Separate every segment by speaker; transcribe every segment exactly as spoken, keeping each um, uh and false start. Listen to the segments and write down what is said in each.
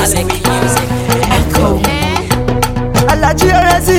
Speaker 1: music, music. Echo.
Speaker 2: Alaji Orezi.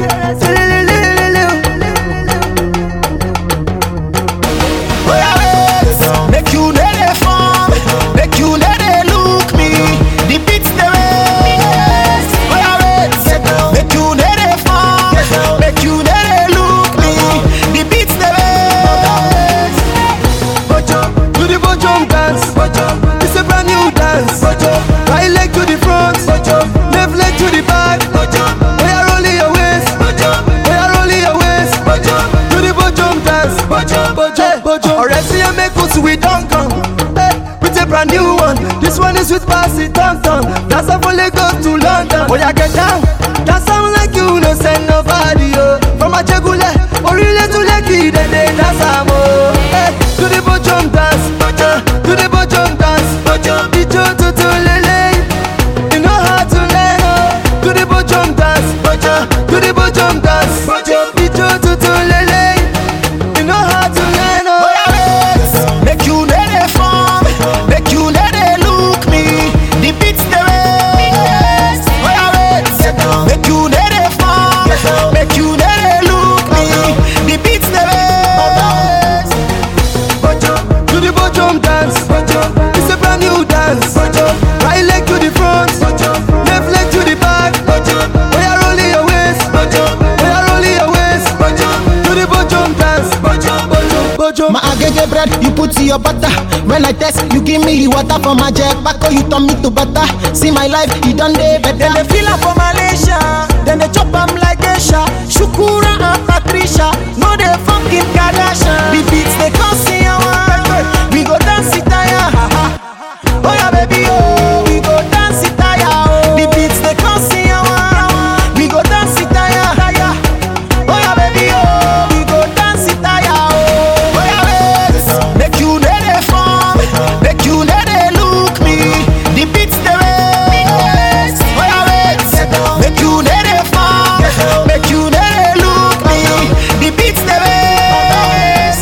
Speaker 2: Make you know they form, make you know they look me. The beats they raise. Make you know they form, make you know they look me. The beats they raise. Bojo, do the bojo dance. It's a brand new dance. Right leg to the front, left leg to the back. We are rolling your waist, we are rolling your waist. Do the bojo dance. Bojo, bojo. Already I make us we don't come. Hey, with a brand new one. This one is with Passy Tom Tom. That's how we go to London. Oh yeah, get down. That sound like you no send nobody. Oh, from a jegule, or really to Lekki, then they dance am. Oh, hey, do the bojo dance. Do the bojo dance. Bijo to to lele. You know how to learn. Oh, do the bojo dance. Do the bojo dance. Bijo to to lele. You know how to learn. Oh, make you know they form, make you know they look me. The beats they raise. Make you know they form, make you know they look me. The beats they raise. Do the bojo dance. It's a brand new dance. Right leg to the front, left leg to the back. We are rolling your waist, we are rolling your waist. Do the bojo dance. Bojo.
Speaker 3: My agege bread, you put in your butter. When I test, you give me water for my jack. Back you turn me to butter. See my life, you done day better.
Speaker 2: Then they feel up for Malaysia. Then they chop am like Asia. Shukura and Patricia. No they fucking Kardashian. The beats they cause in your one. We go dance it tire. Oh yeah baby oh. We go dance it tire oh. The beats they cause in your one. We go dance it tire. Oh yeah baby oh. We go dance it tire oh. Oh yeah make you know they form, make you know they look me. The beats they raise. Oh yeah make you know they form, make you know they look me. The beats they raise.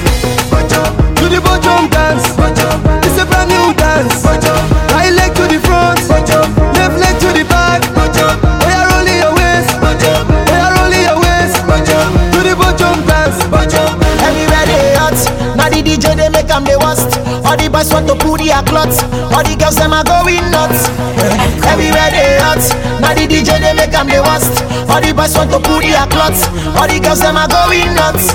Speaker 2: Do the bojo dance. It's a brand new dance. Right leg to the front, left leg to the back. We are rolling your waist, we are rolling your waist. Do the bojo dance.
Speaker 3: Everywhere they hot. Now the D J they make them the worst. All the boys want to put their clots. All the girls them are going nuts. Everywhere they hot. Now the D J they make them the worst. All the boys want to put their clots. All the girls them are going nuts.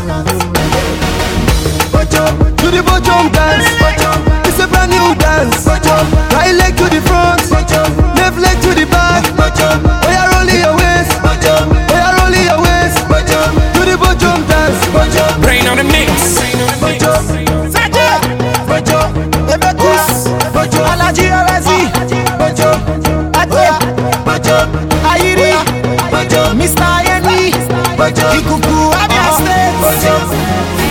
Speaker 2: Do the bojo dance. It's a brand new dance. Right leg to the front, left leg to the back. We are rolling your waist, we are rolling your waist. Do the bojo dance.
Speaker 1: Brain on the mix.
Speaker 2: Alaji Orezi, Ate, Ayiri, Mister Ayeni, Ikuku Abia State.